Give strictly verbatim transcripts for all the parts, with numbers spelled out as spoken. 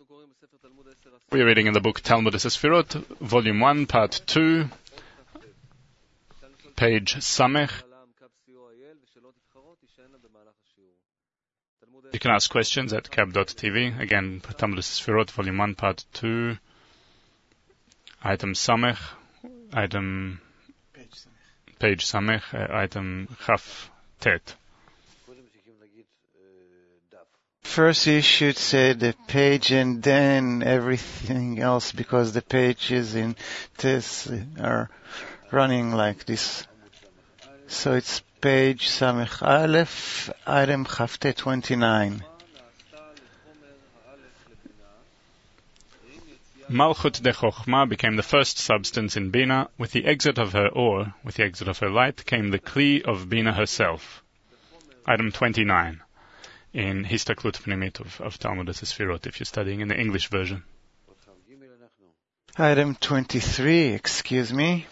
We are reading in the book Talmud Sefirot, Volume one, Part two, page Samech. You can ask questions at kab dot t v. Again, Talmud Sefirot, Volume one, Part two, item Samech, item page Samech, uh, item Chaf Tet. First you should say the page and then everything else, because the pages in this are running like this. So it's page Samech Aleph, item Chafte twenty-nine. Malchut de Chochma became the first substance in Bina. With the exit of her or, with the exit of her light, came the Kli of Bina herself. Item twenty-nine. In Histaklut Pnimit of, of Talmud Sefirot, if you're studying in the English version. Item twenty-three, excuse me.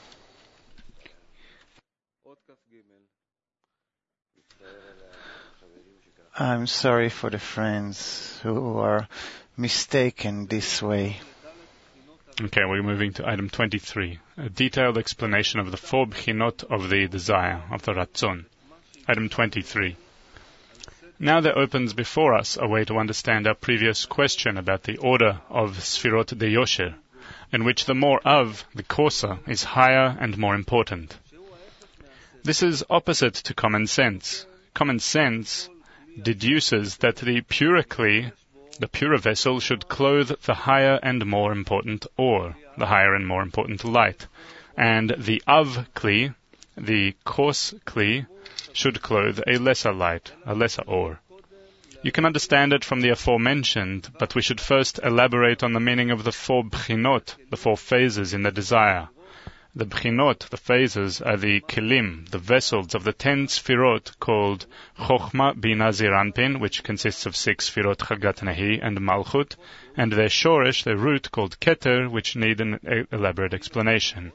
I'm sorry for the friends who are mistaken this way. Okay, we're moving to item twenty-three. A detailed explanation of the four bchinot of the desire, of the Ratzon. Item twenty-three. Now there opens before us a way to understand our previous question about the order of Sfirot de Yosher, in which the more of, the coarser, is higher and more important. This is opposite to common sense. Common sense deduces that the pure Kli, the pure vessel, should clothe the higher and more important ore, the higher and more important light, and the Av Kli, the coarse Kli, should clothe a lesser light, a lesser ore. You can understand it from the aforementioned, but we should first elaborate on the meaning of the four bchinot, the four phases in the desire. The bchinot, the phases, are the kelim, the vessels of the ten sfirot called Chochma, Bina, Ziranpin, which consists of six sfirot Chagat Nahi and Malchut, and their shoresh, their root, called Keter, which need an elaborate explanation.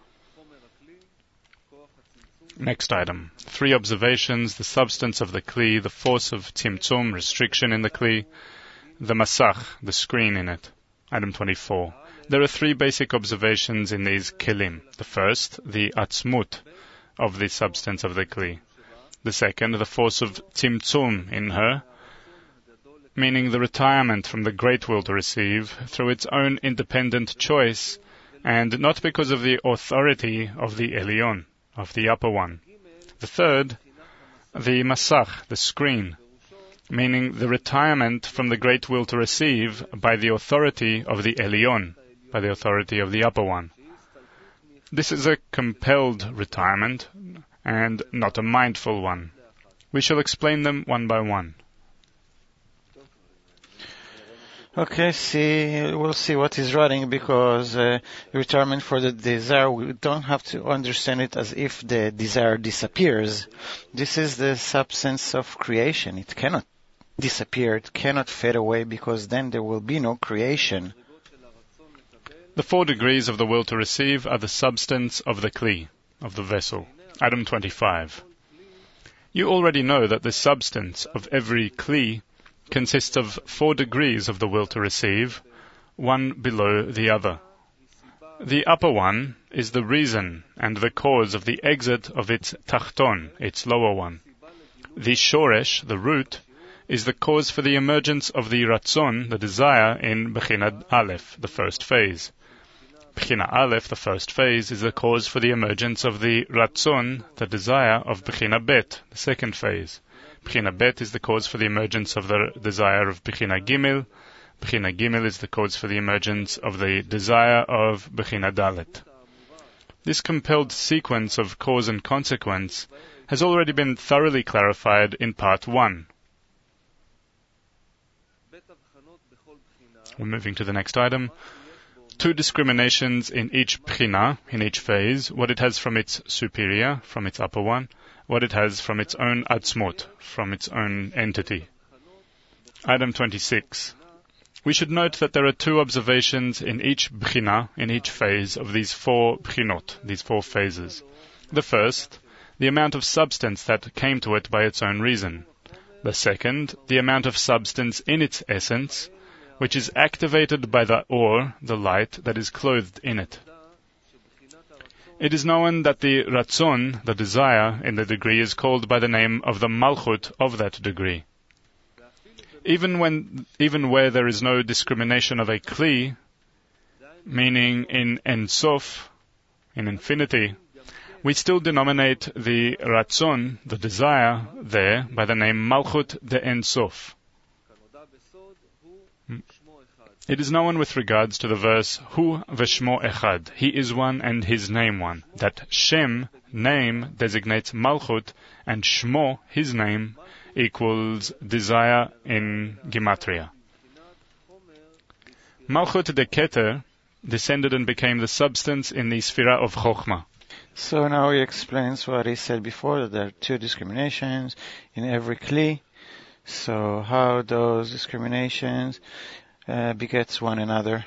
Next item. Three observations: the substance of the Kli, the force of Tzimtzum, restriction in the Kli, the Masach, the screen in it. Item twenty-four. There are three basic observations in these Kelim. The first, the Atzmut of the substance of the Kli. The second, the force of Tzimtzum in her, meaning the retirement from the great will to receive through its own independent choice, and not because of the authority of the Elyon, of the upper one. The third, the Masach, the screen, meaning the retirement from the great will to receive by the authority of the Elyon, by the authority of the upper one. This is a compelled retirement, and not a mindful one. We shall explain them one by one. Okay, see, we'll see what is running, because uh, retirement for the desire, we don't have to understand it as if the desire disappears. This is the substance of creation. It cannot disappear, it cannot fade away, because then there will be no creation. The four degrees of the will to receive are the substance of the Kli, of the vessel. Item twenty-five. You already know that the substance of every Kli consists of four degrees of the will to receive, one below the other. The upper one is the reason and the cause of the exit of its tachton, its lower one. The shoresh, the root, is the cause for the emergence of the ratzon, the desire, in Bechina Aleph, the first phase. Bechina Aleph, the first phase, is the cause for the emergence of the ratzon, the desire, of Bechina Bet, the second phase. Bechina Bet is the cause for the emergence of the desire of Bechina Gimel. Bechina Gimel is the cause for the emergence of the desire of Bechina Dalet. This compelled sequence of cause and consequence has already been thoroughly clarified in part one. We're moving to the next item. Two discriminations in each Bechina, in each phase, what it has from its superior, from its upper one, what it has from its own atzmut, from its own entity. Item twenty-six. We should note that there are two observations in each bchina, in each phase of these four bchinot, these four phases. The first, the amount of substance that came to it by its own reason. The second, the amount of substance in its essence, which is activated by the or, the light, that is clothed in it. It is known that the Ratzon, the desire, in the degree is called by the name of the Malchut of that degree. Even when, even where there is no discrimination of a Kli, meaning in Ein Sof, in infinity, we still denominate the Ratzon, the desire, there by the name Malchut de Ein Sof. It is known with regards to the verse Hu v'shmo echad, he is one and his name one, that Shem, name, designates Malchut, and Shmo, his name, equals desire in Gematria. Malchut de Keter descended and became the substance in the Sphira of Chokhmah. So now he explains what he said before, that there are two discriminations in every Kli. So how those discriminations uh, begets one another.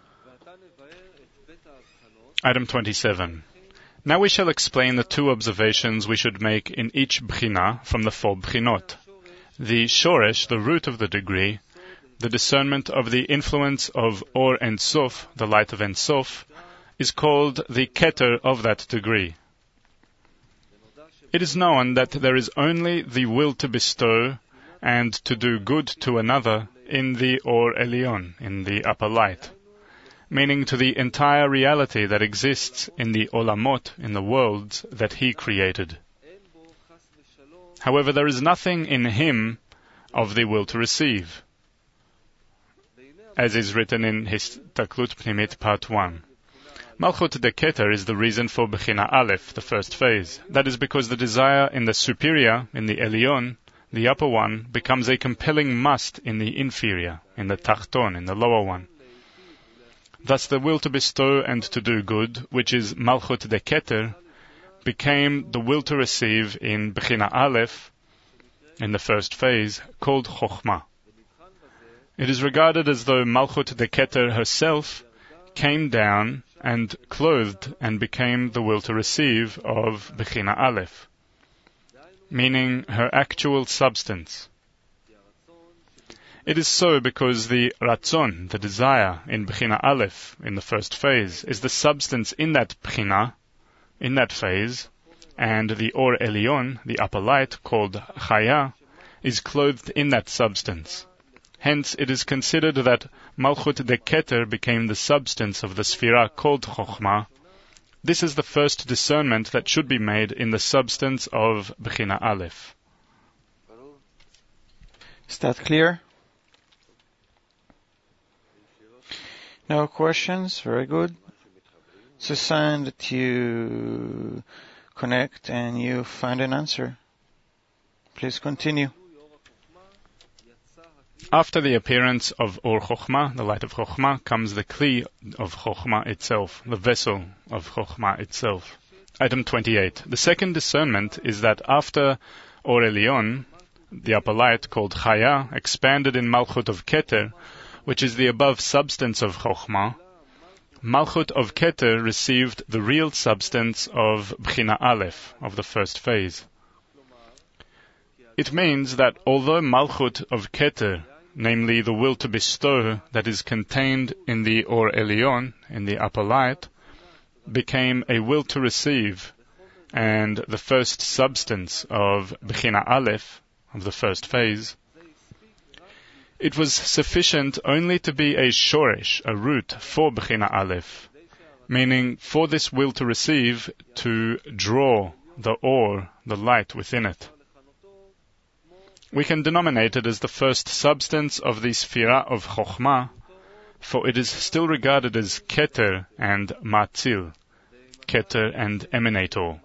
Item twenty-seven. Now we shall explain the two observations we should make in each Bchina from the four Bchinot. The Shoresh, the root of the degree, the discernment of the influence of Or Ein Sof, the light of Ein Sof, is called the Keter of that degree. It is known that there is only the will to bestow and to do good to another in the Or Elyon, in the upper light, meaning to the entire reality that exists in the Olamot, in the worlds that he created. However, there is nothing in him of the will to receive, as is written in Histaklut Pnimit Part one. Malchut de Keter is the reason for Bechina Aleph, the first phase. That is because the desire in the superior, in the Elyon, the upper one, becomes a compelling must in the inferior, in the Tachton, in the lower one. Thus the will to bestow and to do good, which is Malchut de Keter, became the will to receive in Bechina Aleph, in the first phase, called Chokhmah. It is regarded as though Malchut de Keter herself came down and clothed and became the will to receive of Bechina Aleph, meaning her actual substance. It is so because the Ratzon, the desire, in Bechina Aleph, in the first phase, is the substance in that Bechina, in that phase, and the Or Elyon, the upper light, called Chaya, is clothed in that substance. Hence, it is considered that Malchut de Keter became the substance of the Sphira called Chokhmah. This is the first discernment that should be made in the substance of Bechina Aleph. Is that clear? No questions? Very good. It's a sign that you connect and you find an answer. Please continue. After the appearance of Or Chokhmah, the light of Chokhmah, comes the Kli of Chokhmah itself, the vessel of Chokhmah itself. Item twenty-eight. The second discernment is that after Or Elyon, the upper light called Chaya, expanded in Malchut of Keter, which is the above substance of Chokhmah, Malchut of Keter received the real substance of Bechina Aleph, of the first phase. It means that although Malchut of Keter, namely the will to bestow that is contained in the Or Elyon, in the upper light, became a will to receive, and the first substance of Bechina Aleph, of the first phase, it was sufficient only to be a shoresh, a root for Bechina Aleph, meaning for this will to receive to draw the Or, the light within it. We can denominate it as the first substance of the Sphira of Chokhmah, for it is still regarded as Keter and Matzil, Keter and Emanator.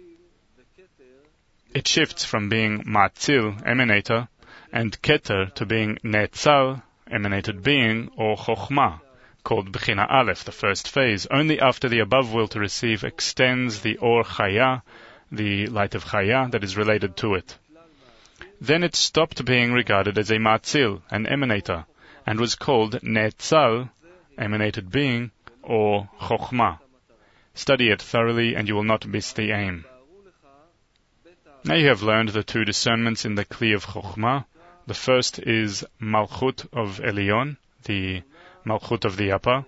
It shifts from being Matzil, Emanator, and Keter to being Netzal, emanated being, or Chokhmah, called Bechina Aleph, the first phase, only after the above will to receive extends the Or Chaya, the light of Chaya that is related to it. Then it stopped being regarded as a Matzil, an emanator, and was called Netzal, emanated being, or Chokhmah. Study it thoroughly and you will not miss the aim. Now you have learned the two discernments in the Kli of Chokhmah. The first is Malchut of Elyon, the Malchut of the upper,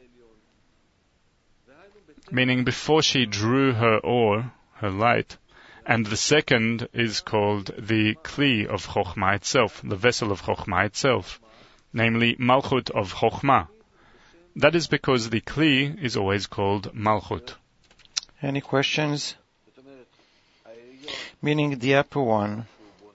meaning before she drew her or, her light, and the second is called the Kli of Chokhmah itself, the vessel of Chokhmah itself, namely Malchut of Chokhmah. That is because the Kli is always called Malchut. Any questions? Meaning the upper one,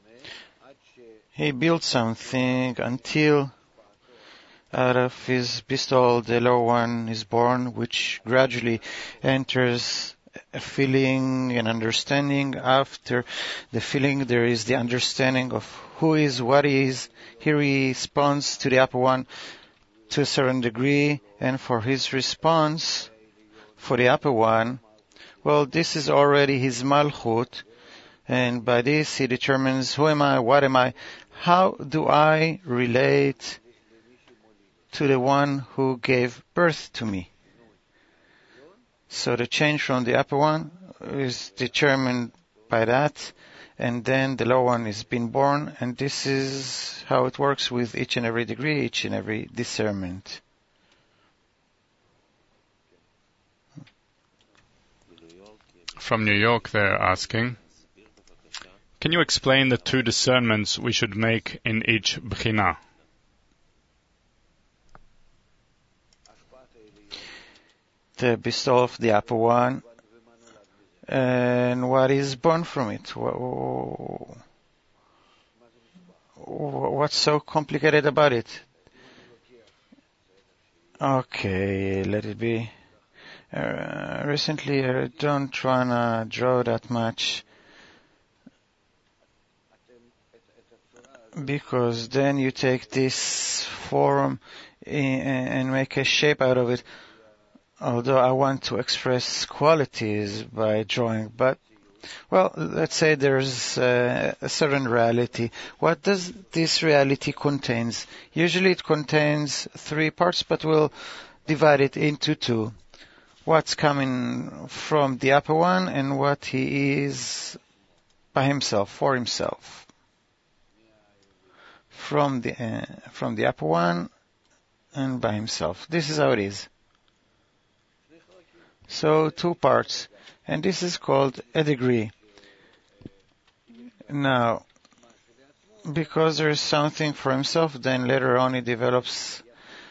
he built something until out of his pistol the lower one is born, which gradually enters a feeling and understanding. After the feeling there is the understanding of who is, what is. Here he responds to the upper one to a certain degree, and for his response, for the upper one, well, this is already his Malchut, and by this he determines who am I, what am I, how do I relate to the one who gave birth to me. So the change from the upper one is determined by that, and then the lower one is being born, and this is how it works with each and every degree, each and every discernment. From New York, they're asking, can you explain the two discernments we should make in each Bechina? The bestowal of the upper one, and what is born from it. What's so complicated about it? Okay, let it be. Uh, recently, I don't wanna draw that much, because then you take this form and make a shape out of it. Although I want to express qualities by drawing, but, well, let's say there's uh, a certain reality. What does this reality contains? Usually it contains three parts, but we'll divide it into two. What's coming from the upper one and what he is by himself, for himself. From the, uh, from the upper one and by himself. This is how it is. So two parts, and this is called a degree. Now, because there is something for himself, then later on he develops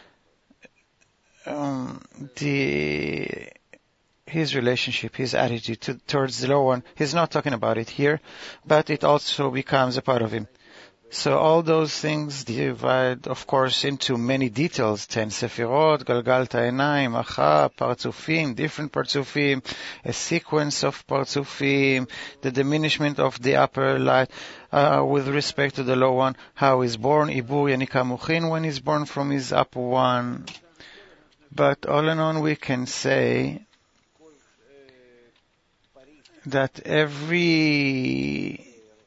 um, the his relationship, his attitude to, towards the lower one. He's not talking about it here, but it also becomes a part of him. So all those things divide, of course, into many details. Ten Sefirot, Galgalta Einayim, Acha, Partzufim, different Partzufim, a sequence of Partzufim, the diminishment of the upper light uh, with respect to the lower one, how he's born, Ibur Yanika Muchin, when he's born from his upper one. But all in all, we can say that every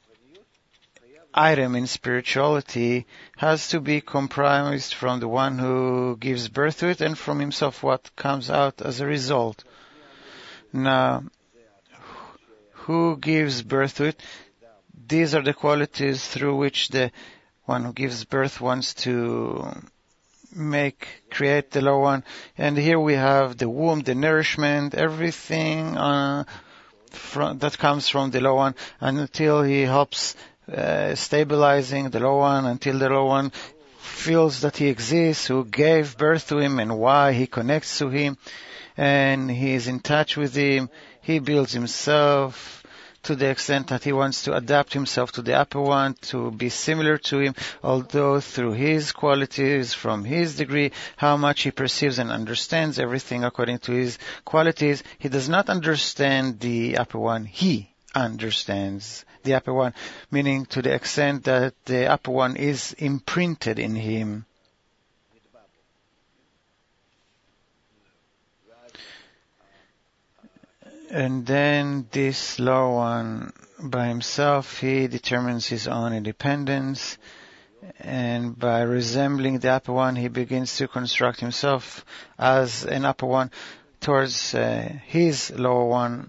item in spirituality has to be comprised from the one who gives birth to it and from himself what comes out as a result. Now, who gives birth to it? These are the qualities through which the one who gives birth wants to make, create the lower one. And here we have the womb, the nourishment, everything uh, from, that comes from the lower one, until he helps Uh, stabilizing the low one, until the low one feels that he exists, who gave birth to him and why he connects to him, and he is in touch with him. He builds himself to the extent that he wants to adapt himself to the upper one, to be similar to him, although through his qualities, from his degree, how much he perceives and understands everything according to his qualities, he does not understand the upper one. He understands the upper one, meaning to the extent that the upper one is imprinted in him. And then this lower one, by himself, he determines his own independence, and by resembling the upper one, he begins to construct himself as an upper one towards uh, his lower one.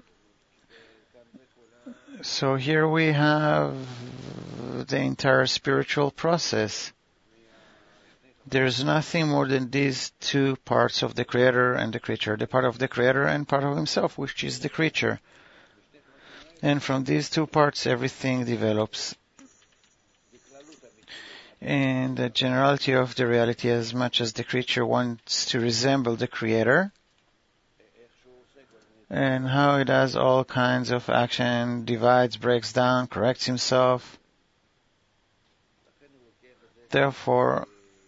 So here we have the entire spiritual process. There's nothing more than these two parts of the Creator and the creature, the part of the Creator and part of Himself, which is the creature. And from these two parts, everything develops. In the generality of the reality, as much as the creature wants to resemble the Creator, and how it has all kinds of action, divides, breaks down, corrects himself. Therefore,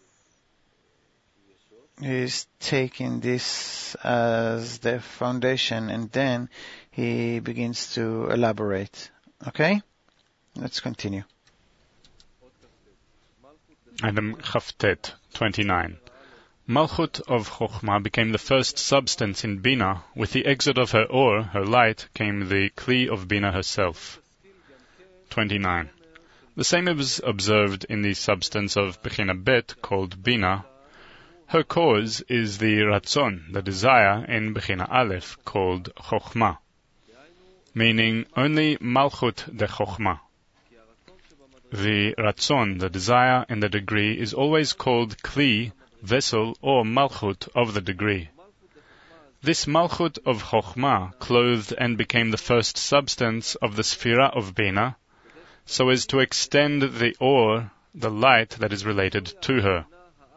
he is taking this as the foundation, and then he begins to elaborate. Okay? Let's continue. Item Chavtet, twenty-nine. Malchut of Chokhmah became the first substance in Bina. With the exit of her Or, her light, came the Kli of Bina herself. twenty-nine. The same is observed in the substance of Bechina Bet, called Bina. Her cause is the Ratzon, the desire, in Bechina Aleph, called Chokhmah, meaning only Malchut de Chokhmah. The Ratzon, the desire, in the degree, is always called Kli, vessel, or Malchut of the degree. This Malchut of Chokhmah clothed and became the first substance of the Sphira of Bina, so as to extend the Or, the light that is related to her.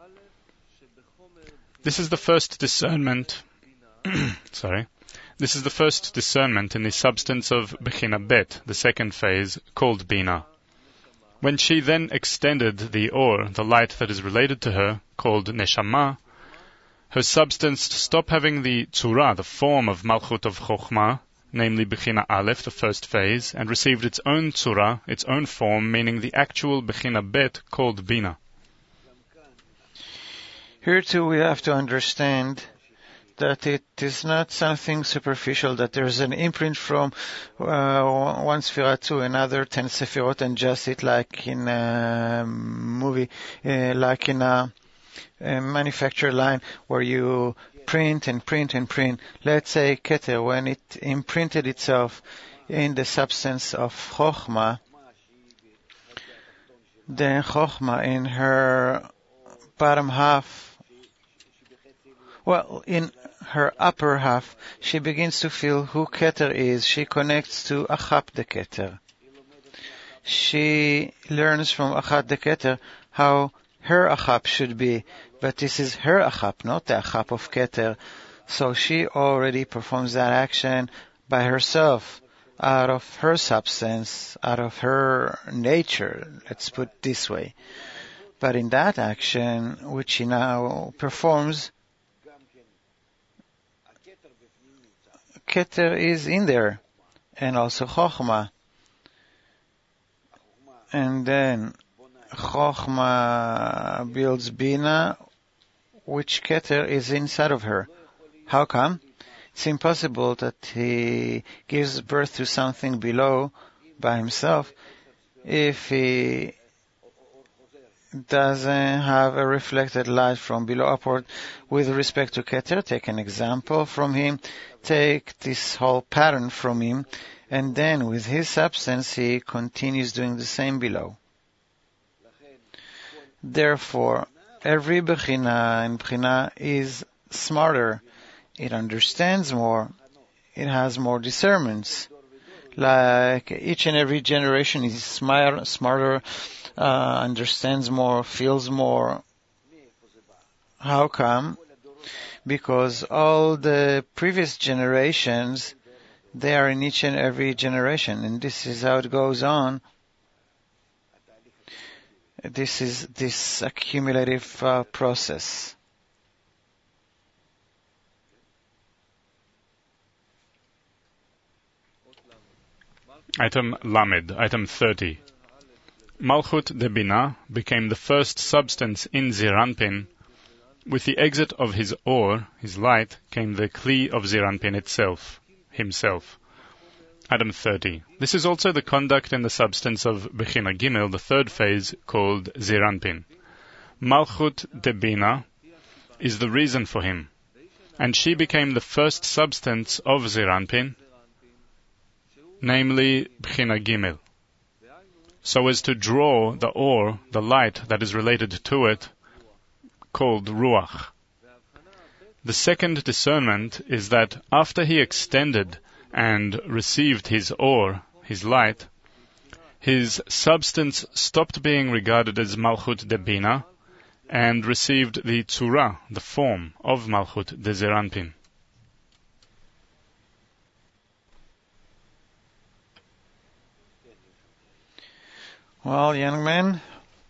This is the first discernment, sorry, this is the first discernment in the substance of Bechina Bet, the second phase, called Bina. When she then extended the Or, the light that is related to her, called Neshama, her substance stopped having the Tzura, the form of Malchut of Chokhmah, namely Bechina Aleph, the first phase, and received its own Tzura, its own form, meaning the actual Bechina Bet, called Bina. Here too we have to understand that it is not something superficial, that there is an imprint from uh, one Sphira to another, ten Sephirot, and just it like in a movie, uh, like in a, a manufacturer line where you print and print and print. Let's say Keter, when it imprinted itself in the substance of Chokhmah, then Chokhmah in her bottom half, well, in her upper half, she begins to feel who Keter is. She connects to Achap the Keter. She learns from Achap the Keter how her Achap should be, but this is her Achap, not the Achap of Keter. So she already performs that action by herself, out of her substance, out of her nature, let's put it this way. But in that action, which she now performs, Keter is in there, and also Chokhmah. And then Chokhmah builds Bina, which Keter is inside of her. How come? It's impossible that he gives birth to something below by himself if he doesn't have a reflected light from below upward with respect to Keter. Take an example from him. Take this whole pattern from him, and then with his substance he continues doing the same below. Therefore, every Bechina and Bechina is smarter. It understands more. It has more discernments. Like each and every generation is smarter, smarter uh, understands more, feels more. How come? Because all the previous generations, they are in each and every generation, and this is how it goes on. This is this accumulative uh, process. Item Lamed, item thirty. Malchut de Bina became the first substance in Ziranpin. With the exit of his Or, his light, came the Kli of Ziranpin itself, himself. Item thirty. This is also the conduct in the substance of Bechina Gimel, the third phase, called Ziranpin. Malchut de Bina is the reason for him, and she became the first substance of Ziranpin, namely Bechina Gimel, so as to draw the Or, the light that is related to it, called Ruach. The second discernment is that after he extended and received his or, his light, his substance stopped being regarded as Malchut de Bina and received the Tzura, the form of Malchut de Zeir Anpin. Well, young man,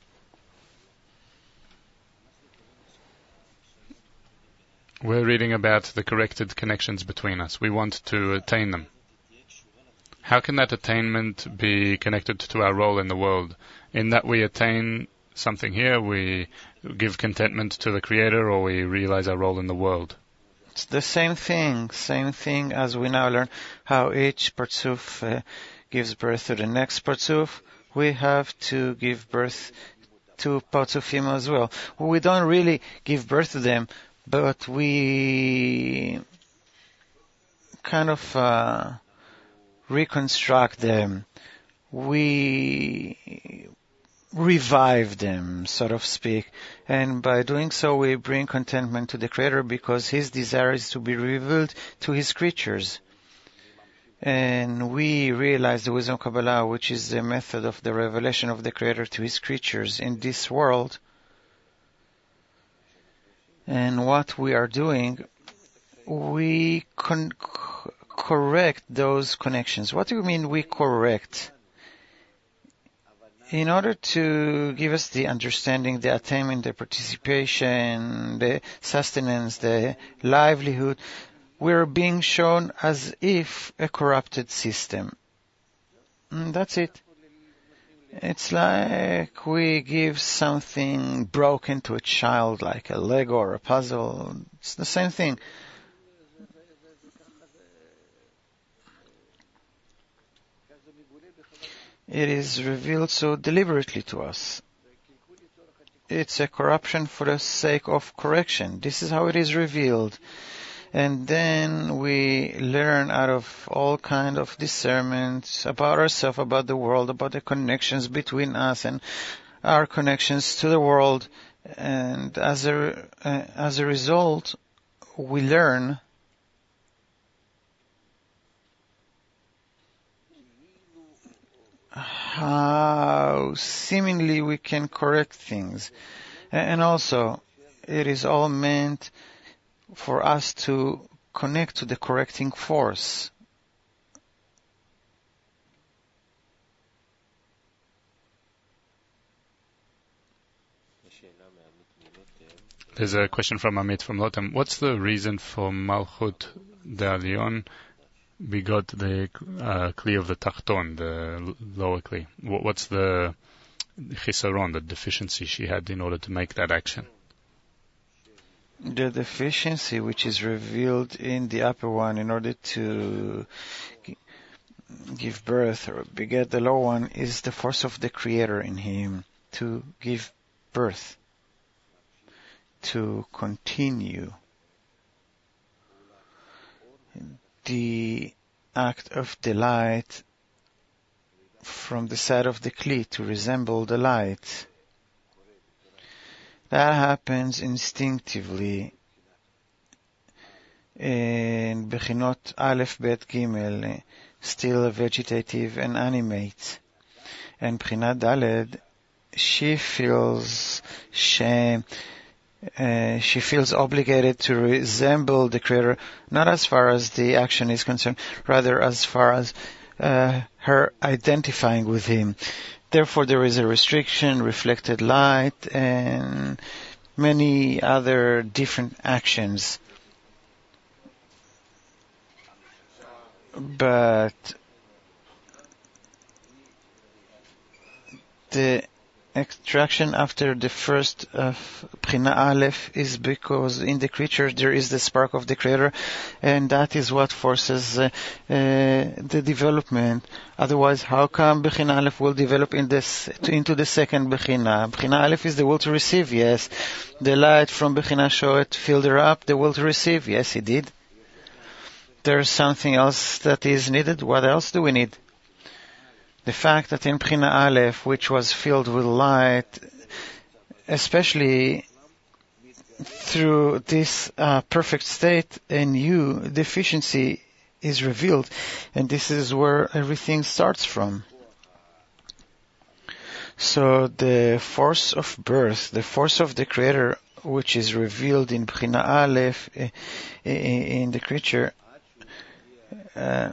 we're reading about the corrected connections between us. We want to attain them. How can that attainment be connected to our role in the world? In that we attain something here, we give contentment to the Creator, or we realize our role in the world? It's the same thing, same thing as we now learn how each Partzuf uh, gives birth to the next Partzuf. We have to give birth to Partzufim as well. We don't really give birth to them, but we kind of uh, reconstruct them. We revive them, so to speak. And by doing so, we bring contentment to the Creator because His desire is to be revealed to His creatures. And we realize the wisdom of Kabbalah, which is the method of the revelation of the Creator to His creatures in this world. And what we are doing, we con- correct those connections. What do you mean we correct? In order to give us the understanding, the attainment, the participation, the sustenance, the livelihood, we're being shown as if a corrupted system. And that's it. It's like we give something broken to a child, like a Lego or a puzzle. It's the same thing. It is revealed so deliberately to us. It's a corruption for the sake of correction. This is how it is revealed. And then we learn out of all kind of discernment about ourselves, about the world, about the connections between us and our connections to the world. And as a, uh, as a result, we learn how seemingly we can correct things. And also, it is all meant for us to connect to the correcting force. There's a question from Amit from Lotem. What's the reason for Malchut de Alion? We got the uh, Kli of the Tachton, the lower Kli. What's the chisaron, the deficiency she had in order to make that action? The deficiency which is revealed in the upper one in order to give birth or beget the lower one is the force of the Creator in him to give birth, to continue. The act of the light from the side of the Kli to resemble the light. That happens instinctively in Bechinot Aleph, Bet, Gimel, still vegetative and animate. And Bechinat Daled, she feels shame, uh, she feels obligated to resemble the Creator, not as far as the action is concerned, rather as far as uh, her identifying with Him. Therefore, there is a restriction, reflected light, and many other different actions. But the extraction after the first of Bchina Aleph is because in the creature there is the spark of the Creator, and that is what forces uh, uh, the development. Otherwise, how come Bchina Aleph will develop in this, into the second Bchina? Bchina Aleph is the will to receive, yes. The light from Bchina Shoet filled her up, the will to receive, yes, it did. There's something else that is needed. What else do we need? The fact that in Bchina Aleph, which was filled with light, especially through this uh, perfect state, a new deficiency is revealed, and this is where everything starts from. So the force of birth, the force of the Creator, which is revealed in Bechina Aleph, in the creature, uh,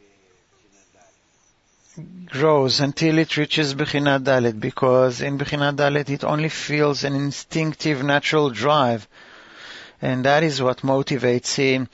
grows until it reaches Bechina Dalet, because in Bechina Dalet it only feels an instinctive natural drive, and that is what motivates him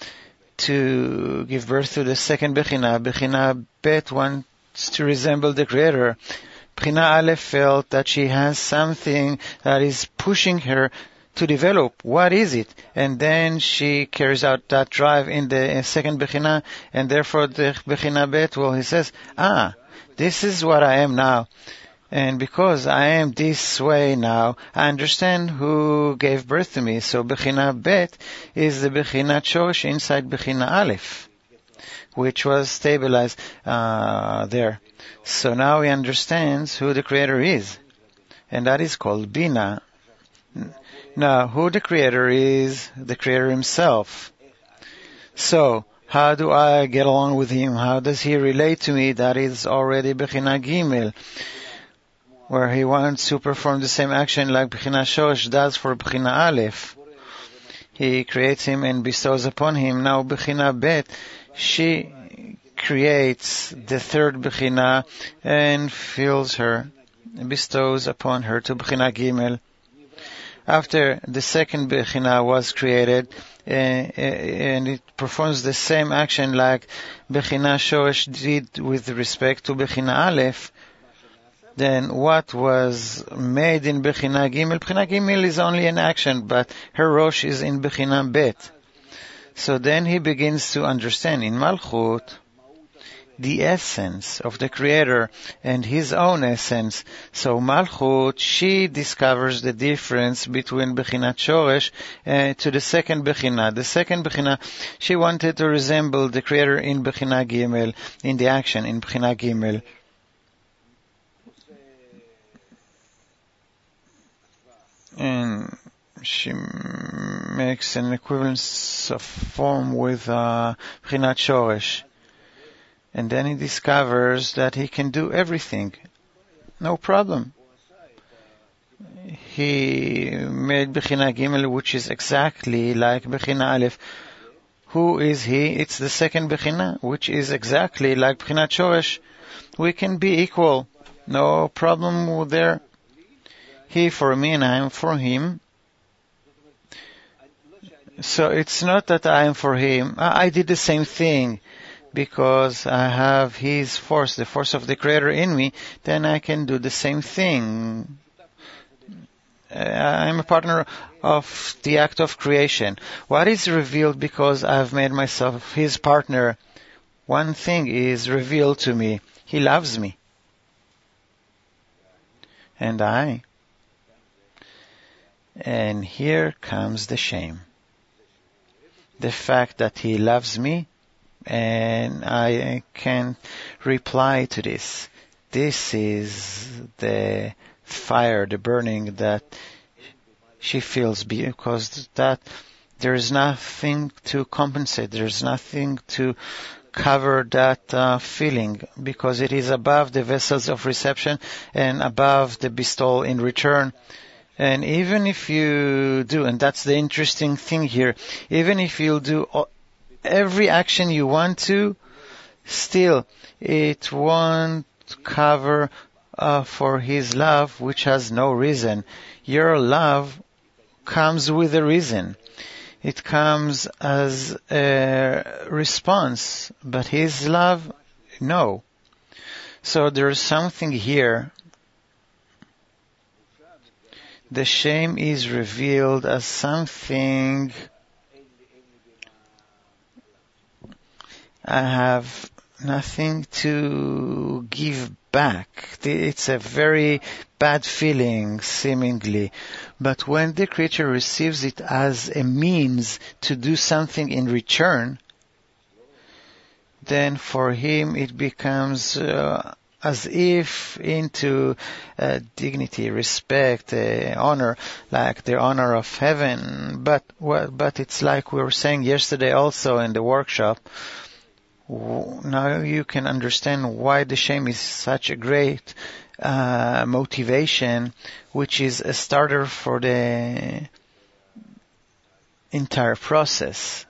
to give birth to the second Bechina. Bechina Bet wants to resemble the Creator. Bechina Aleph felt that she has something that is pushing her to develop. What is it? And then she carries out that drive in the second Bechina, and therefore the Bechina Bet, well, he says, ah, this is what I am now. And because I am this way now, I understand who gave birth to me. So Bechina Bet is the Bechina Shoresh inside Bechina Aleph, which was stabilized uh, there. So now he understands who the Creator is. And that is called Bina. Now, who the Creator is? The Creator Himself. So, how do I get along with Him? How does He relate to me? That is already Bechina Gimel, where He wants to perform the same action like Bechina Shosh does for Bechina Aleph. He creates him and bestows upon him. Now, Bechina Bet, she creates the third Bechina and fills her, bestows upon her to Bechina Gimel. After the second Bechina was created, uh, and it performs the same action like Bechina Shosh did with respect to Bechina Aleph, then what was made in Bechina Gimel, Bechina Gimel is only an action, but her Rosh is in Bechina Bet. So then he begins to understand in Malchut the essence of the Creator and his own essence. So Malchut, she discovers the difference between Bechina Shoresh uh, to the second Bechina. The second Bechina, she wanted to resemble the Creator in Bechina Gimel, in the action in Bechina Gimel. And she makes an equivalence of form with uh, Bechina Shoresh. And then he discovers that he can do everything. No problem. He made Bechina Gimel, which is exactly like Bechina Aleph. Who is he? It's the second Bechina, which is exactly like Bechina Shoresh. We can be equal. No problem there. He for me and I am for him. So it's not that I am for him. I did the same thing. Because I have his force, the force of the Creator in me, then I can do the same thing. I'm a partner of the act of creation. What is revealed because I've made myself his partner? One thing is revealed to me. He loves me. And I. And here comes the shame. The fact that he loves me, and I can reply to this. This is the fire, the burning that she feels, because that there is nothing to compensate. There is nothing to cover that uh, feeling, because it is above the vessels of reception and above the bestowal in return. And even if you do, and that's the interesting thing here, even if you do all, every action you want to, still it won't cover uh, for his love, which has no reason. Your love comes with a reason. It comes as a response, but his love, no. So there's something here. The shame is revealed as something I have nothing to give back. It's a very bad feeling, seemingly. But when the creature receives it as a means to do something in return, then for him it becomes uh, as if into uh, dignity, respect, uh, honor, like the honor of heaven. But well, but it's like we were saying yesterday also in the workshop. Now you can understand why the shame is such a great uh, motivation, which is a starter for the entire process.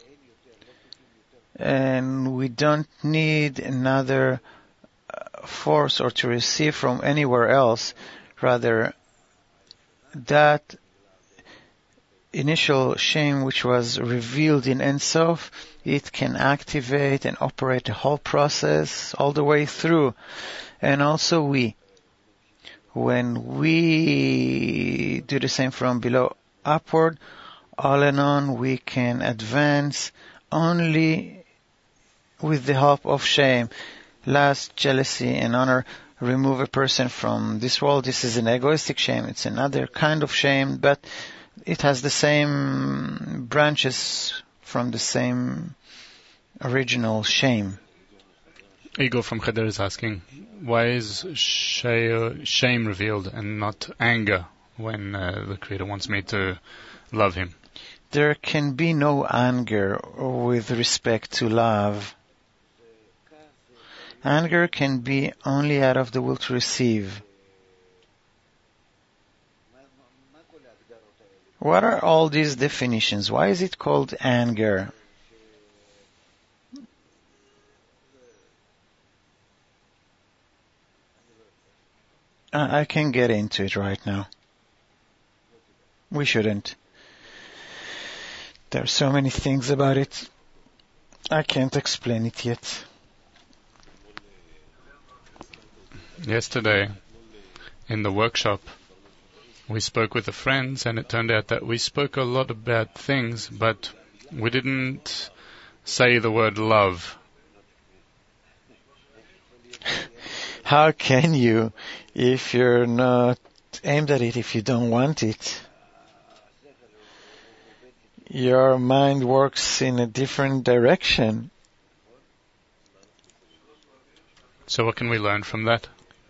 And we don't need another force or to receive from anywhere else. Rather, that initial shame which was revealed in Ein Sof, it can activate and operate the whole process all the way through. And also we, when we do the same from below upward, all in on we can advance only with the help of shame. Lust, jealousy, and honor remove a person from this world. This is an egoistic shame. It's another kind of shame, but it has the same branches from the same original shame. Igor from Cheder is asking, why is shame revealed and not anger when uh, the Creator wants me to love Him? There can be no anger with respect to love. Anger can be only out of the will to receive. What are all these definitions? Why is it called anger? I can get into it right now. We shouldn't. There are so many things about it. I can't explain it yet. Yesterday, in the workshop, we spoke with the friends, and it turned out that we spoke a lot about things, but we didn't say the word love. How can you, if you're not aimed at it, if you don't want it? Your mind works in a different direction. So what can we learn from that?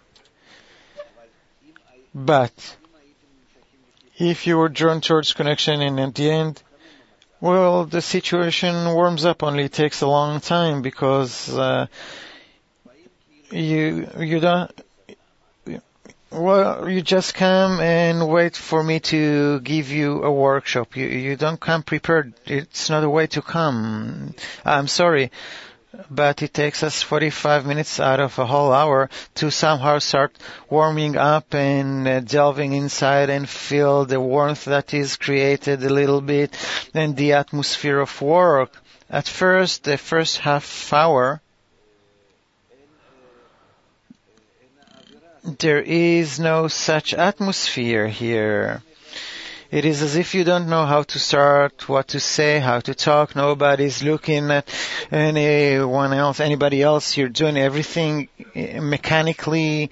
But if you were drawn towards connection and at the end, well, the situation warms up, only it takes a long time because uh, you you don't. Well, you just come and wait for me to give you a workshop. You you don't come prepared. It's not a way to come. I'm sorry, but it takes us forty-five minutes out of a whole hour to somehow start warming up and uh, delving inside and feel the warmth that is created a little bit and the atmosphere of work. At first, the first half hour, there is no such atmosphere here. It is as if you don't know how to start, what to say, how to talk. Nobody's looking at anyone else, anybody else. You're doing everything mechanically.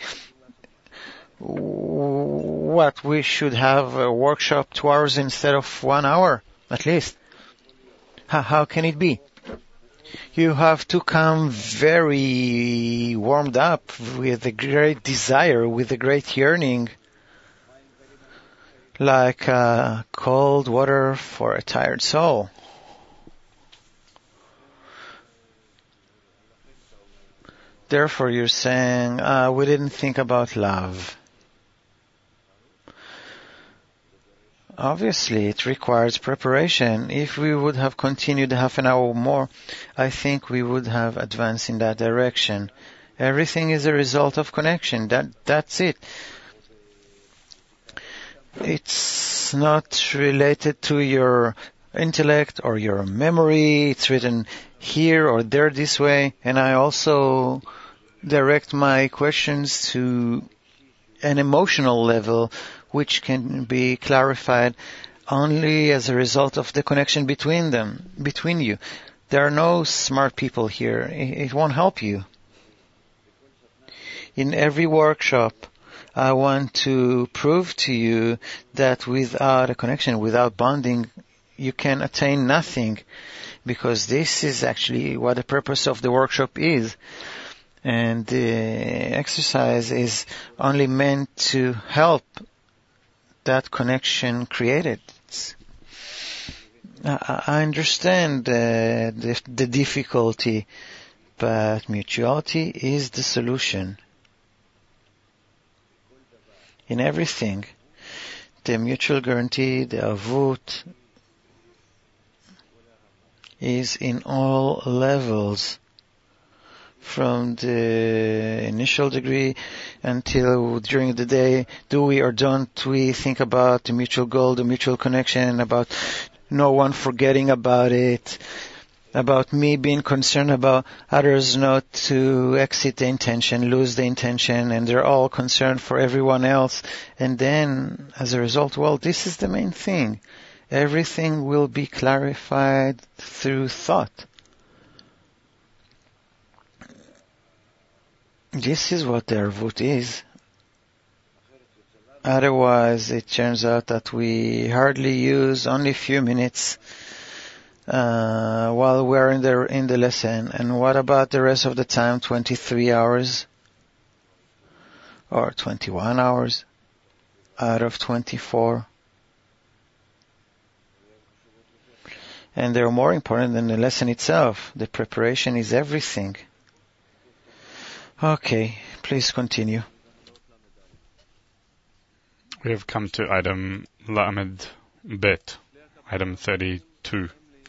What? We should have a workshop two hours instead of one hour, at least. How, how can it be? You have to come very warmed up with a great desire, with a great yearning. Like uh, cold water for a tired soul. Therefore, you're saying, uh, we didn't think about love. Obviously, it requires preparation. If we would have continued half an hour more, I think we would have advanced in that direction. Everything is a result of connection. That that's it. It's not related to your intellect or your memory. It's written here or there this way. And I also direct my questions to an emotional level, which can be clarified only as a result of the connection between them, between you. There are no smart people here. It won't help you. In every workshop, I want to prove to you that without a connection, without bonding, you can attain nothing, because this is actually what the purpose of the workshop is. And the exercise is only meant to help that connection created. I understand uh, the, the difficulty, but mutuality is the solution. In everything, the mutual guarantee, the avut, is in all levels, from the initial degree until during the day, do we or don't we think about the mutual goal, the mutual connection, about no one forgetting about it, about me being concerned about others not to exit the intention, lose the intention, and they're all concerned for everyone else. And then, as a result, well, this is the main thing. Everything will be clarified through thought. This is what the Arvut is. Otherwise, it turns out that we hardly use only a few minutes uh, while we're in the in the lesson. And what about the rest of the time? twenty-three hours or twenty-one hours out of twenty-four. And they're more important than the lesson itself. The preparation is everything. Okay, please continue. We have come to item Lamed Bet, item thirty-two.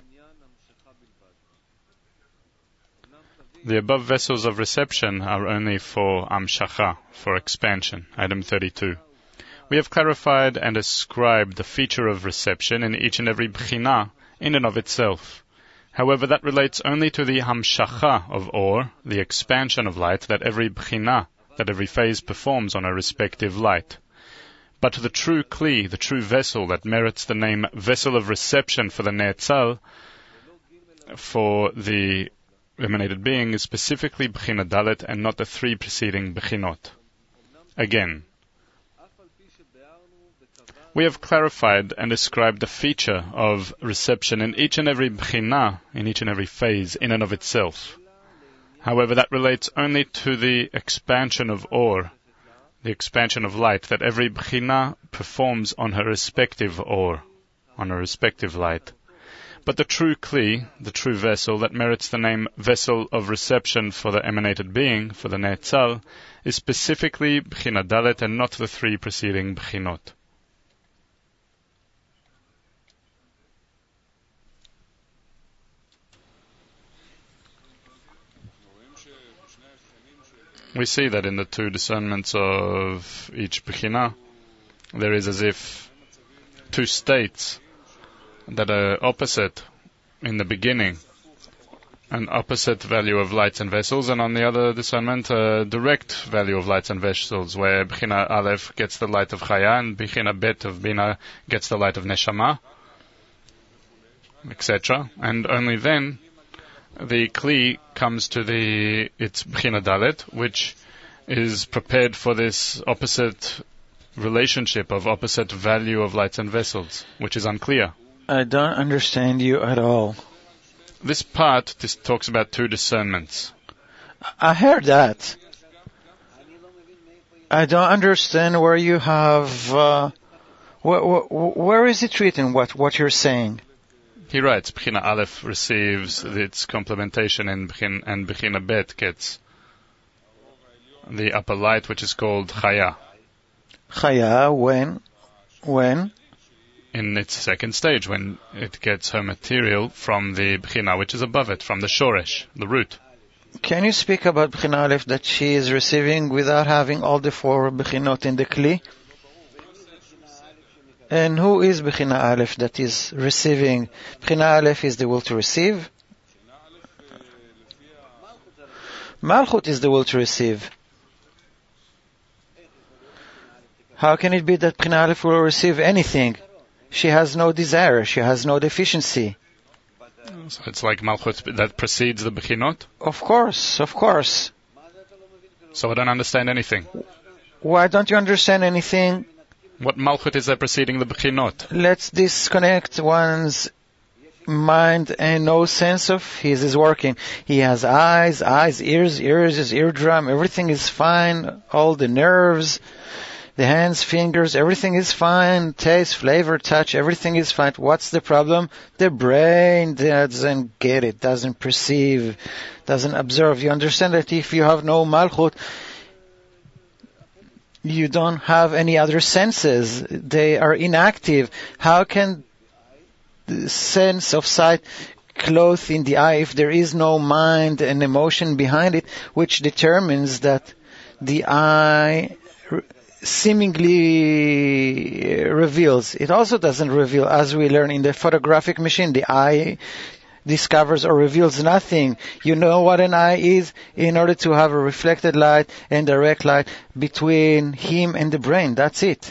The above vessels of reception are only for Amshacha, for expansion, item thirty-two. We have clarified and ascribed the feature of reception in each and every Bechina in and of itself. However, that relates only to the Hamshacha of Or, the expansion of light that every Bechina, that every phase performs on a respective light. But the true Kli, the true vessel that merits the name vessel of reception for the Ne'etzal, for the emanated being, is specifically Bechina Dalet and not the three preceding Bechinot. Again, we have clarified and described the feature of reception in each and every Bechina, in each and every phase, in and of itself. However, that relates only to the expansion of Or, the expansion of light that every Bechina performs on her respective Or, on her respective light. But the true Kli, the true vessel that merits the name vessel of reception for the emanated being, for the Ne'etzal, is specifically Bechina Dalet and not the three preceding Bechinot. We see that in the two discernments of each Bechina, there is as if two states that are opposite in the beginning, an opposite value of lights and vessels, and on the other discernment, a direct value of lights and vessels, where Bechina Aleph gets the light of Chaya, and Bechina Bet of Bina gets the light of Neshama, et cetera. And only then the Kli comes to the its Bechina Dalet, which is prepared for this opposite relationship of opposite value of lights and vessels, which is unclear. I don't understand you at all. This part this talks about two discernments. I heard that. I don't understand where you have... Uh, wh- wh- where is it written, what, what you're saying? He writes, Bechina Aleph receives its complementation in Bechin, and Bechina Bet gets the upper light, which is called Chaya. Chaya, when? When? In its second stage, when it gets her material from the Bechina, which is above it, from the Shoresh, the root. Can you speak about Bechina Aleph that she is receiving without having all the four Bechinot in the Kli? And who is Bechina Aleph that is receiving? Bechina Aleph is the will to receive. Malchut is the will to receive. How can it be that Bechina Aleph will receive anything? She has no desire. She has no deficiency. So it's like Malchut that precedes the Bechinot? Of course, of course. So I don't understand anything. Why don't you understand anything? What Malchut is that preceding the Bechinot? Let's disconnect one's mind and no sense of his is working. He has eyes, eyes, ears, ears, his eardrum, everything is fine, all the nerves, the hands, fingers, everything is fine, taste, flavor, touch, everything is fine. What's the problem? The brain doesn't get it, doesn't perceive, doesn't observe. You understand that if you have no malchut, you don't have any other senses. They are inactive. How can the sense of sight clothe in the eye if there is no mind and emotion behind it, which determines that the eye seemingly reveals? It also doesn't reveal, as we learn in the photographic machine. The eye discovers or reveals nothing. You know what an eye is in order to have a reflected light and direct light between him and the brain. That's it.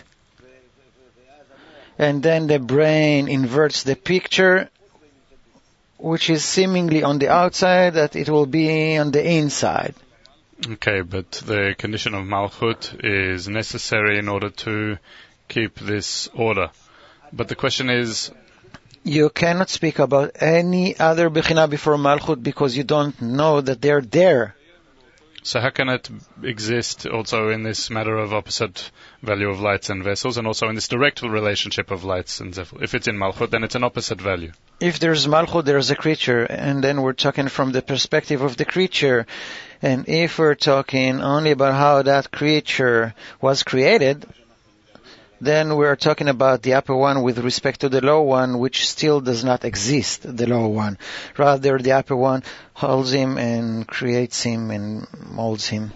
And then the brain inverts the picture, which is seemingly on the outside, that it will be on the inside. Okay, but the condition of Malchut is necessary in order to keep this order. But the question is, you cannot speak about any other Bechina before Malchut because you don't know that they're there. So how can it exist also in this matter of opposite value of lights and vessels, and also in this direct relationship of lights and vessels? If it's in Malchut, then it's an opposite value. If there's Malchut, there's a creature, and then we're talking from the perspective of the creature. And if we're talking only about how that creature was created, then we're talking about the upper one with respect to the lower one, which still does not exist, the lower one. Rather, the upper one holds him and creates him and molds him.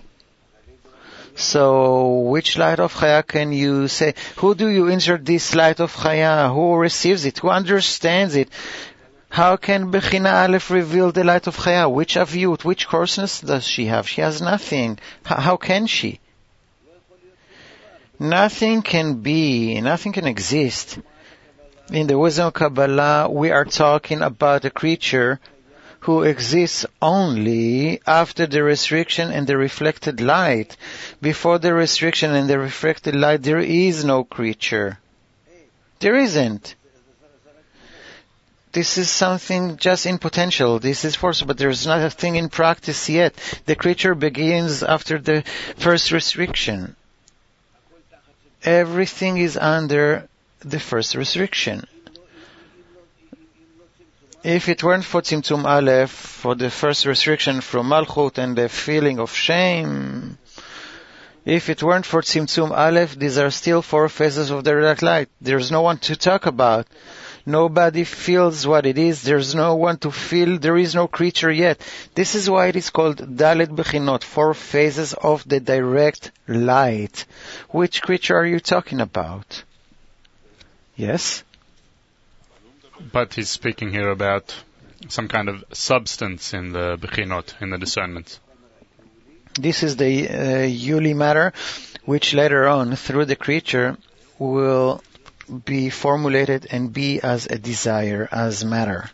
So, which light of Chaya can you say? Who do you insert this light of Chaya? Who receives it? Who understands it? How can Bechina Aleph reveal the light of Chaya? Which aviyut, which coarseness does she have? She has nothing. H- how can she? Nothing can be, nothing can exist. In the wisdom of Kabbalah, we are talking about a creature who exists only after the restriction and the reflected light. Before the restriction and the reflected light, there is no creature. There isn't. This is something just in potential. This is force, but there's not a thing in practice yet. The creature begins after the first restriction. Everything is under the first restriction. If it weren't for Tzimtzum Aleph, for the first restriction from Malchut and the feeling of shame, if it weren't for Tzimtzum Aleph, these are still four phases of the direct light. There's no one to talk about. Nobody feels what it is. There's no one to feel. There is no creature yet. This is why it is called Dalet Bechinot, four phases of the direct light. Which creature are you talking about? Yes? But he's speaking here about some kind of substance in the Bechinot, in the discernment. This is the uh, Yuli matter, which later on, through the creature, will be formulated and be as a desire, as matter.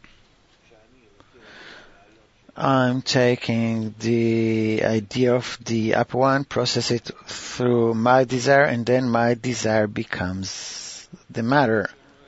I'm taking the idea of the upper one, process it through my desire, and then my desire becomes the matter.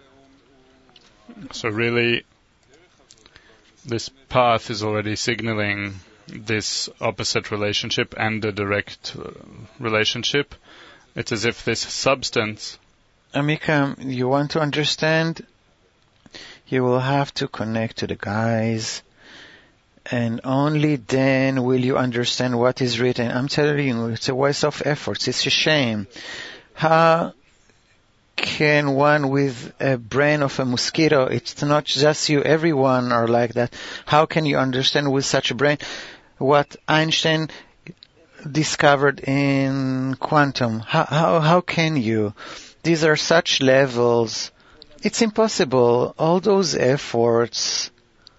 So really, this path is already signaling this opposite relationship and the direct relationship. It's as if this substance... Amika, you want to understand? You will have to connect to the guys, and only then will you understand what is written. I'm telling you, it's a waste of efforts. It's a shame. How can one with a brain of a mosquito, it's not just you, everyone are like that. How can you understand with such a brain what Einstein discovered in quantum? How, how, how can you? These are such levels. It's impossible. All those efforts.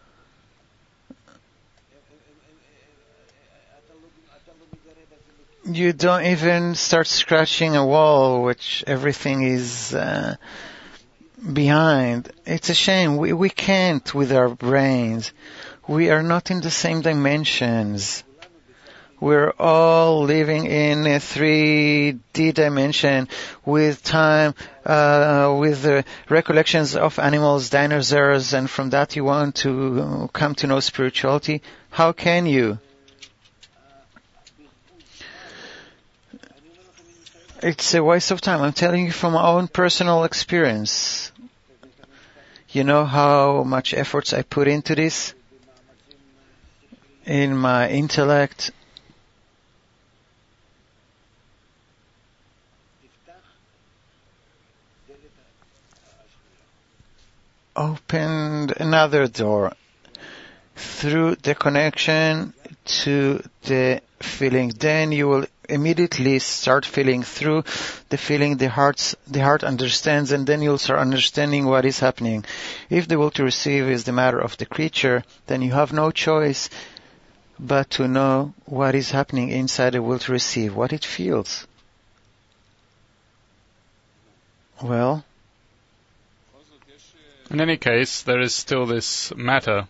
You don't even start scratching a wall, which everything is uh, behind. It's a shame. We, we can't with our brains. We are not in the same dimensions. We're all living in a three D dimension with time uh, with the recollections of animals, dinosaurs, and from that you want to come to know spirituality, how can you? It's a waste of time. I'm telling you from my own personal experience. You know how much efforts I put into this? In my intellect. Opened another door through the connection to the feeling. Then you will immediately start feeling through the feeling the heart's, the heart understands, and then you'll start understanding what is happening. If the will to receive is the matter of the creature, then you have no choice but to know what is happening inside the will to receive, what it feels. Well, in any case, there is still this matter,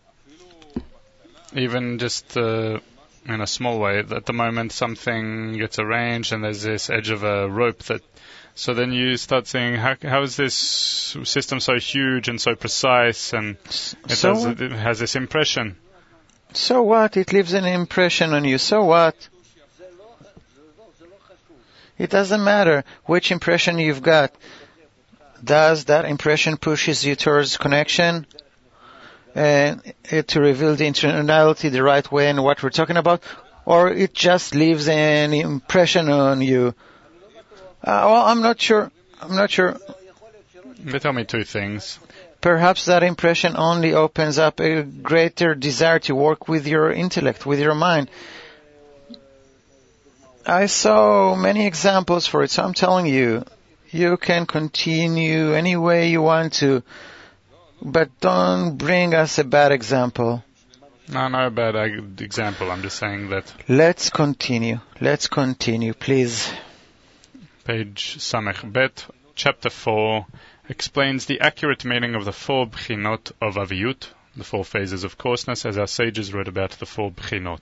even just uh, in a small way. At the moment, something gets arranged, and there's this edge of a rope that. So then you start saying, how, how is this system so huge and so precise, and it, so has, it has this impression? So what? It leaves an impression on you. So what? It doesn't matter which impression you've got. Does that impression pushes you towards connection and it to reveal the internality the right way and what we're talking about, or it just leaves an impression on you? Uh, well, I'm not sure. I'm not sure. They tell me two things. Perhaps that impression only opens up a greater desire to work with your intellect, with your mind. I saw many examples for it, so I'm telling you, you can continue any way you want to, but don't bring us a bad example. No, no bad example. I'm just saying that. Let's continue. Let's continue, please. Page Samech Bet, chapter four, explains the accurate meaning of the four bchinot of aviyut, the four phases of coarseness, as our sages wrote about the four bchinot.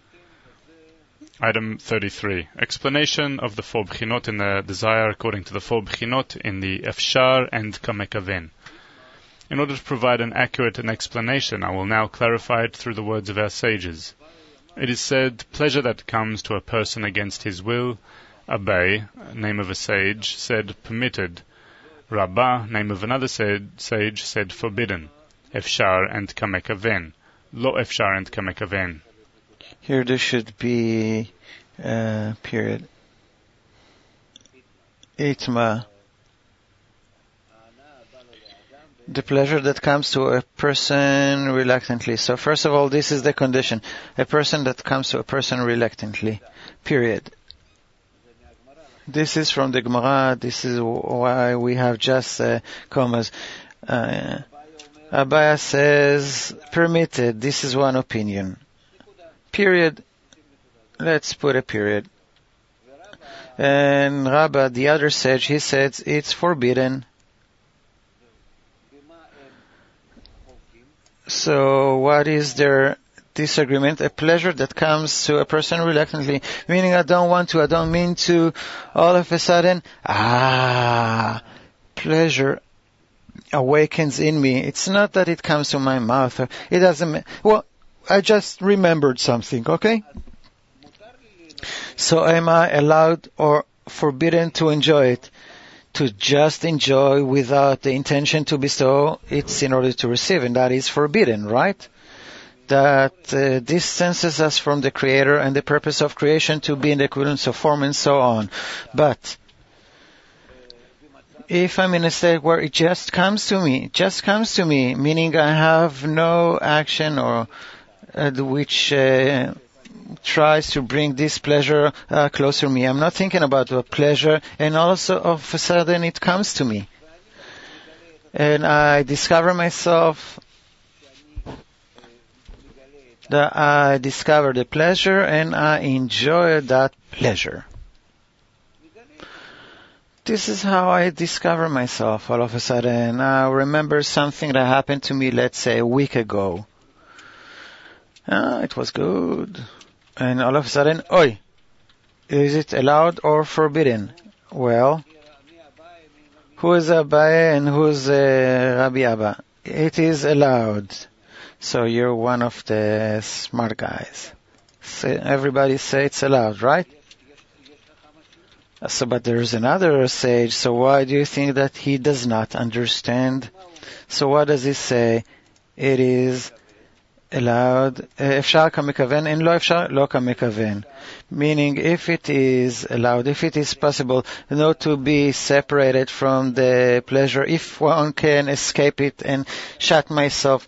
Item thirty-three. Explanation of the four bchinot in the desire according to the four bchinot in the Efshar and Kamekaven. In order to provide an accurate explanation, I will now clarify it through the words of our sages. It is said, pleasure that comes to a person against his will. Abai, name of a sage, said permitted. Rabbah, name of another sage, said forbidden. Efshar and Kamekaven. Lo Efshar and Kamekaven. Here there should be uh, period. Itma. The pleasure that comes to a person reluctantly. So first of all, this is the condition. A person that comes to a person reluctantly. Period. This is from the Gemara. This is why we have just uh, commas. Uh, Abaya says permitted. This is one opinion. Period. Let's put a period. And Rabbah, the other sage, he says it's forbidden. So what is their disagreement? A pleasure that comes to a person reluctantly, meaning I don't want to, I don't mean to, all of a sudden, ah, pleasure awakens in me. It's not that it comes to my mouth. Or it doesn't, well, I just remembered something, okay? So am I allowed or forbidden to enjoy it? To just enjoy without the intention to bestow, it's in order to receive, and that is forbidden, right? That uh, distances us from the Creator and the purpose of creation to be in the equivalence of form and so on. But if I'm in a state where it just comes to me, just comes to me, meaning I have no action or uh, which uh, tries to bring this pleasure uh, closer to me. I'm not thinking about the pleasure, and also all of a sudden it comes to me. And I discover myself that I discover the pleasure and I enjoy that pleasure. This is how I discover myself all of a sudden. I remember something that happened to me, let's say, a week ago. Ah, it was good. And all of a sudden, oi, is it allowed or forbidden? Well, Who is Abaye and who is uh, Rabbi Abba? It is allowed. So you're one of the smart guys. So everybody say it's allowed, right? So, but there's another sage, so why do you think that he does not understand? So what does he say? It is allowed. אפשר כמכוון, אין לא אפשר, לא כמכוון. Meaning, if it is allowed, if it is possible not to be separated from the pleasure, if one can escape it and shut myself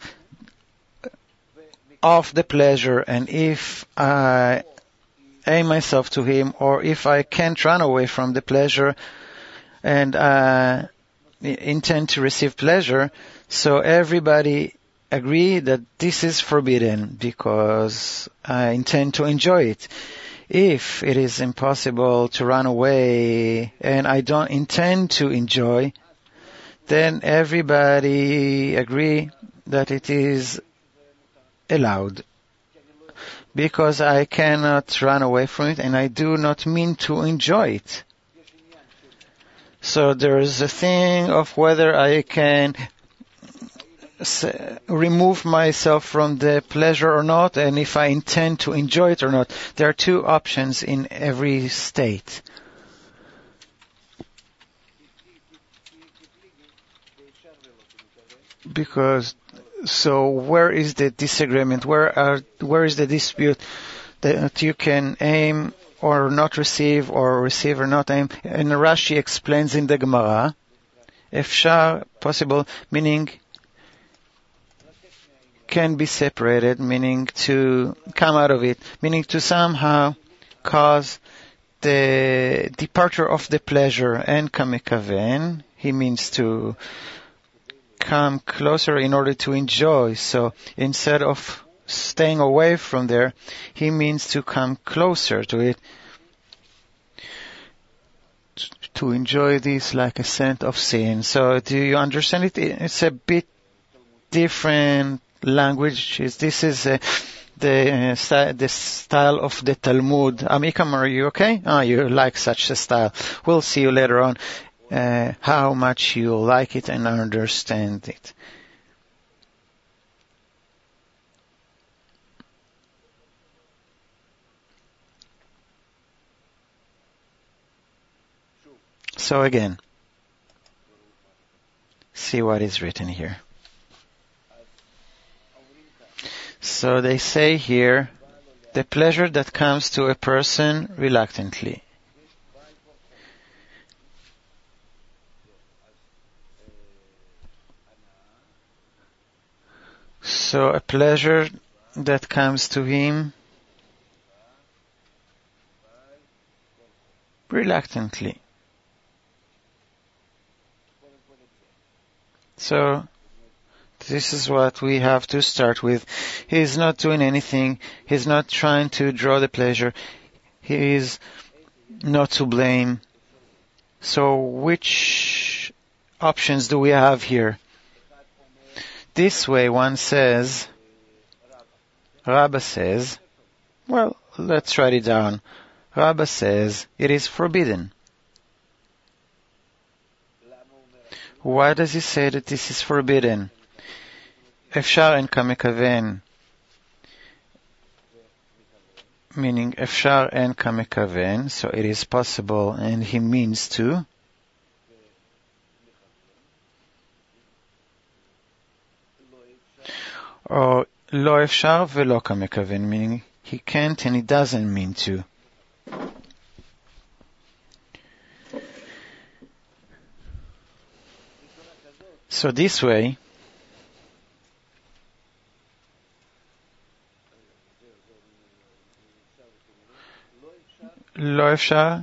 off the pleasure, and if I aim myself to him, or if I can't run away from the pleasure and uh, intend to receive pleasure, so everybody agree that this is forbidden because I intend to enjoy it. If it is impossible to run away and I don't intend to enjoy, then everybody agree that it is allowed. Because I cannot run away from it and I do not mean to enjoy it. So there is a thing of whether I can remove myself from the pleasure or not, and if I intend to enjoy it or not. There are two options in every state. Because, so where is the disagreement? Where are, where is the dispute that you can aim or not receive, or receive or not aim? And Rashi explains in the Gemara, Efshar, possible, meaning can be separated, meaning to come out of it, meaning to somehow cause the departure of the pleasure. And kamekaven, he means to come closer in order to enjoy. So instead of staying away from there, he means to come closer to it, to enjoy this like a scent of sin. So do you understand it? It's a bit different language. This is uh, the uh, st- the style of the Talmud. Amikam, are you okay? Ah, you like such a style. We'll see you later on uh, how much you like it and understand it. So again, see what is written here. So they say here, the pleasure that comes to a person reluctantly. So a pleasure that comes to him reluctantly. So this is what we have to start with. He is not doing anything. He's not trying to draw the pleasure. He is not to blame. So which options do we have here? This way one says, Rabbah says, well, let's write it down. Rabbah says it is forbidden. Why does he say that this is forbidden? Efshar en kamekaven, meaning efshar en kamekaven, so it is possible, and he means to. Or lo efshar velo kamekaven, meaning he can't and he doesn't mean to. So this way, לא אפשר,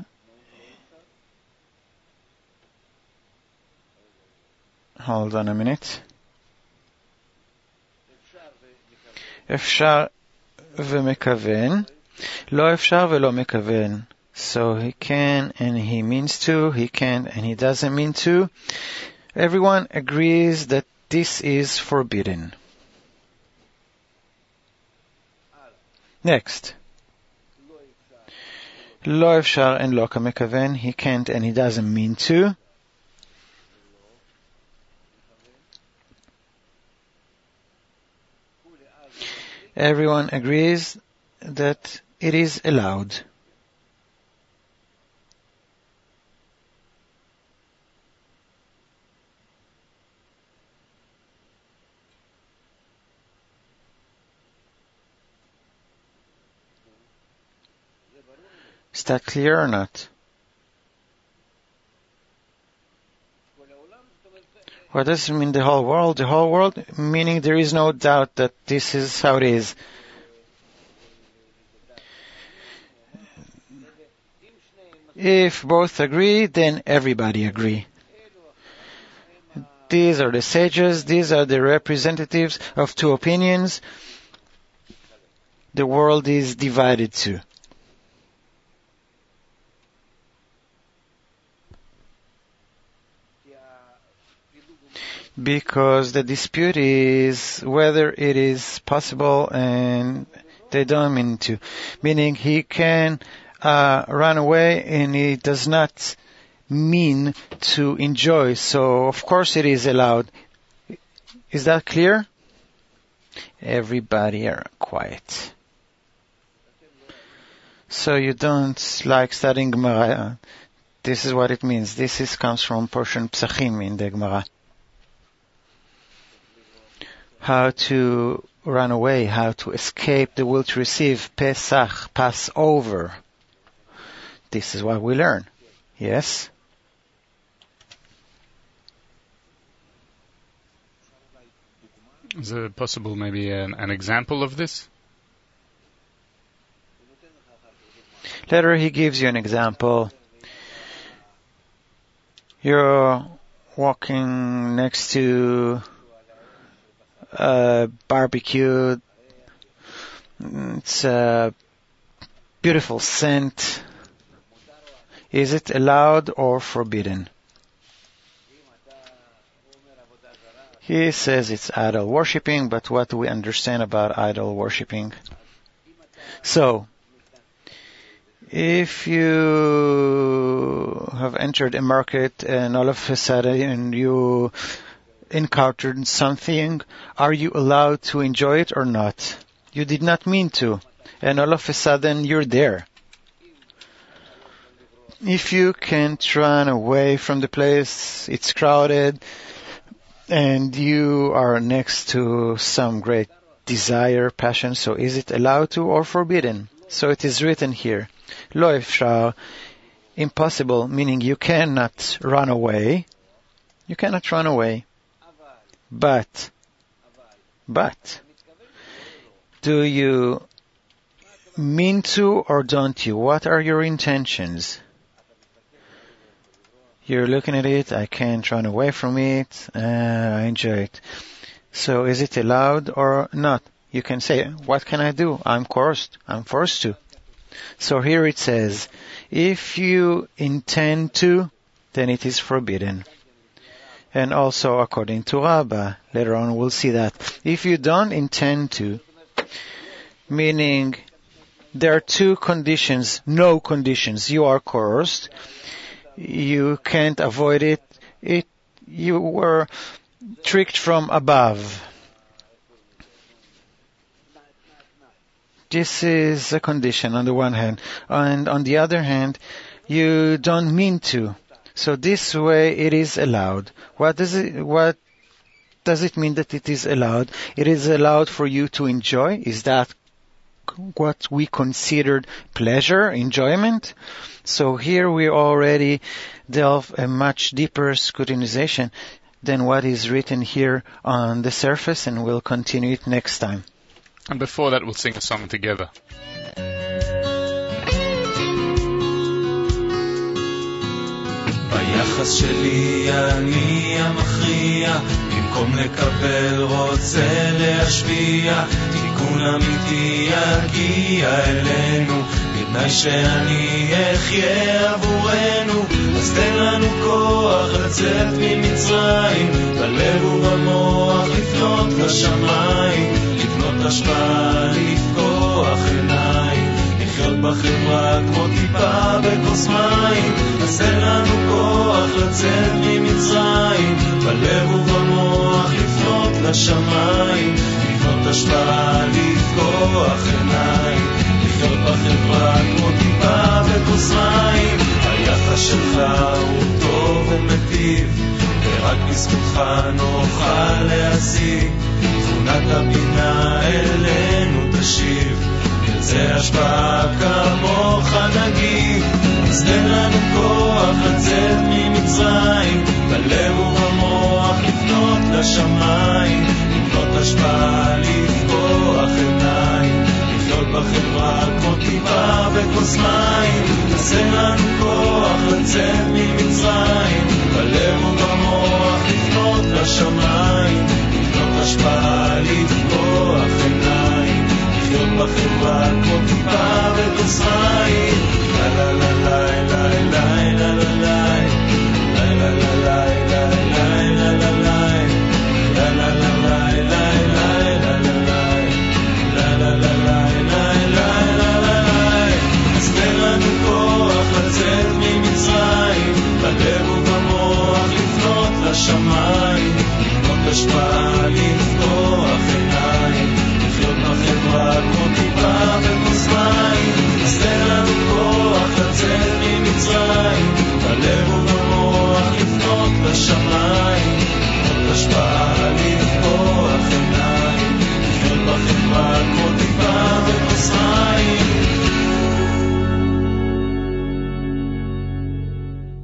hold on a minute, אפשר ומכוון, לא אפשר ולא מכוון. So he can and he means to, he can and he doesn't mean to. Everyone agrees that this is forbidden. Next. לא אפשר and לא כמכוון, he can't and he doesn't mean to. Everyone agrees that it is allowed. Is that clear or not? What does it mean, the whole world? The whole world, meaning there is no doubt that this is how it is. If both agree, then everybody agree. These are the sages, these are the representatives of two opinions. The world is divided too. Because the dispute is whether it is possible, and they don't mean to. Meaning he can uh, run away and he does not mean to enjoy. So of course it is allowed. Is that clear? Everybody are quiet. So you don't like studying Gemara. This is what it means. This is, comes from portion Psachim in the Gemara. How to run away, how to escape the will to receive, Pesach, pass over. This is what we learn. Yes? Is it possible maybe an, an example of this? Later he gives you an example. You're walking next to a barbecue. It's a beautiful scent. Is it allowed or forbidden? He says it's idol worshipping, but what do we understand about idol worshipping? So, if you have entered a market and all of a sudden you encountered something, are you allowed to enjoy it or not? You did not mean to, and all of a sudden you're there. If you can't run away from the place, it's crowded, and you are next to some great desire, passion, so is it allowed to or forbidden? So it is written here, Lo efshar, impossible, meaning you cannot run away. You cannot run away. But, but, do you mean to or don't you? What are your intentions? You're looking at it, I can't run away from it, uh, I enjoy it. So is it allowed or not? You can say, what can I do? I'm coerced, I'm forced to. So here it says, if you intend to, then it is forbidden. And also according to Rabbah, later on we'll see that. If you don't intend to, meaning there are two conditions, no conditions, you are coerced, you can't avoid it, it you were tricked from above. This is a condition on the one hand, and on the other hand, you don't mean to. So this way it is allowed. What does it, what does it mean that it is allowed? It is allowed for you to enjoy. Is that what we considered pleasure, enjoyment? So here we already delve a much deeper scrutinization than what is written here on the surface, and we'll continue it next time. And before that, we'll sing a song together. ביחס שלי אני המכריע, במקום לקבל רוצה להשפיע, תיקון אמיתי יגיע אלינו, בתנאי שאני אחיה עבורנו, אז תן לנו כוח לצאת ממצרים, בלב ובמוח לפנות לשמיים, לבנות השפעה, לפקוח עיניים, לחיות בחברה כמו טיפה בכוס מים, אז תן לנו כוח לצאת ממצרים, בלב ובמוח לפנות לשמיים, לבנות השפעה, לפקוח לפקוח עיניים, לחיות בחברה כמו טיפה וכוס מים. היחס שלך הוא טוב ומטיב, ורק בזכותך נוכל להשיג. תבונת הבינה אלינו תשיב, ירצה השפעה כמוך נגיב. אז תן לנו כל